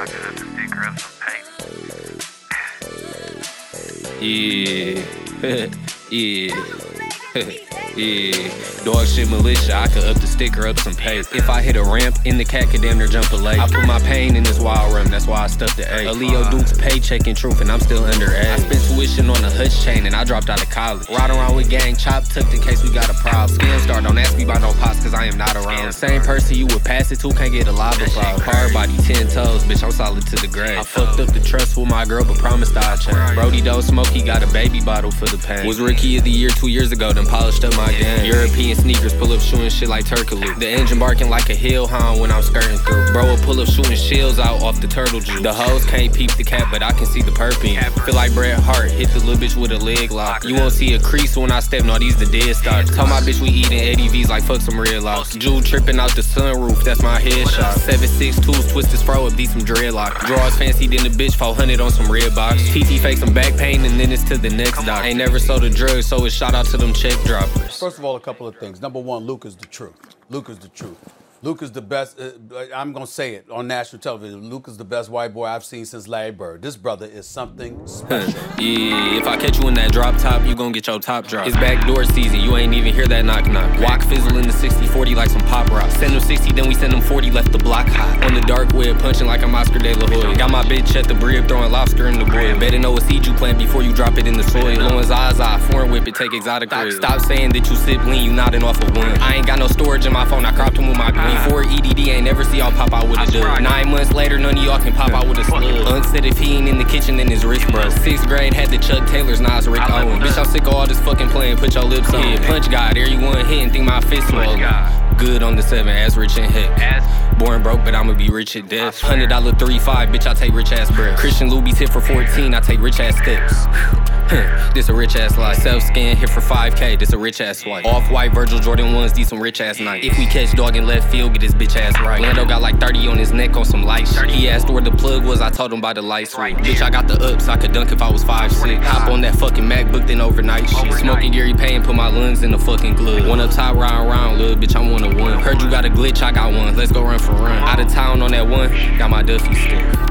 Yeah, dog shit militia, I could up the sticker up some pace. If I hit a ramp, in the cat could damn near jump a lake. I put my pain in this wild rum, that's why I stuffed the A. A Leo Duke's paycheck in truth, and I'm still underage. I spent tuition on a Hutch chain, and I dropped out of college. Ride around with gang, chop tucked in case we got a problem. Scam star, don't ask me about no pots, cause I am not around. Same person you would pass it to, can't get a lava problem. Hard body, 10 toes, bitch, I'm solid to the grave. I fucked up the trust with my girl, but promised I'd change. Brody don't smoke, he got a baby bottle for the pain. Was rookie of the year 2 years ago, then polished up my game. European sneakers, pull up shooting shit like Turkaloo. The engine barking like a hellhound when I'm skirting through. Bro will pull up shooting shells out off the turtle juice. The hoes can't peep the cat, but I can see the perfume. Feel like Bret Hart, hit the little bitch with a leg lock. You won't see a crease when I step, no, these the dead stocks. Tell my bitch we eating Eddie V's like fuck some red locks. Jewel tripping out the sunroof, that's my headshot. 7.62s, twist his fro up, these some dreadlocks. Draws fancy than the bitch, 400 on some red box. TT fake some back pain and then it's to the next doc. Ain't never sold a drug, so it's shout out to them check droppers. First of all, a couple of things. Number one, Luke is the truth. Luke is the truth. Luke is the best, I'm going to say it on national television, Luke is the best white boy I've seen since Larry Bird. This brother is something special. Yeah, if I catch you in that drop top, you gon' get your top drop. It's backdoor season, you ain't even hear that knock knock. Walk fizzle in the 60-40 like some pop rock. Send them 60, then we send them 40, left the block hot. On the dark web, punching like I'm Oscar De La Hoya. Got my bitch at the brib, throwing lobster in the boil. Better know a seed you plant before you drop it in the soil. Blowing Zaza, foreign whip it, take exotic rib. Stop saying that you sip lean, you nodding off of one. I ain't got no storage in my phone, I cropped him with my green. 4 EDD, ain't never see y'all pop out with a dub. 9 months later, none of y'all can pop out with a slug. Unsaid if he ain't in the kitchen, then his wrist broke. 6th grade had the Chuck Taylors, Nas, Rick Owen. Bitch, I'm sick of all this fucking playing, put your lips on. Yeah, punch God, there you one hit and think my fist swollen. Good on the 7, ass rich and heck. Born broke, but I'ma be rich at death. $100 3-5, bitch, I take rich ass breath. Christian Luby's hit for 14, I take rich ass steps. This a rich ass life. Self-scan hit for 5K, this a rich ass swipe. Off-white Virgil Jordan 1s, these some rich ass nights. If we catch dog in left field, get his bitch ass right. Lando got like 30 on his neck on some light shit. He asked where the plug was, I told him by the light switch. Bitch, I got the ups, I could dunk if I was 5'6". Hop on that fucking MacBook, then overnight shit. Smoking Gary Payne, put my lungs in the fucking glove. One up top, riding around, little bitch, I'm 1-1. Heard you got a glitch, I got one, let's go run for run. Out of town on that one, got my Duffy stick.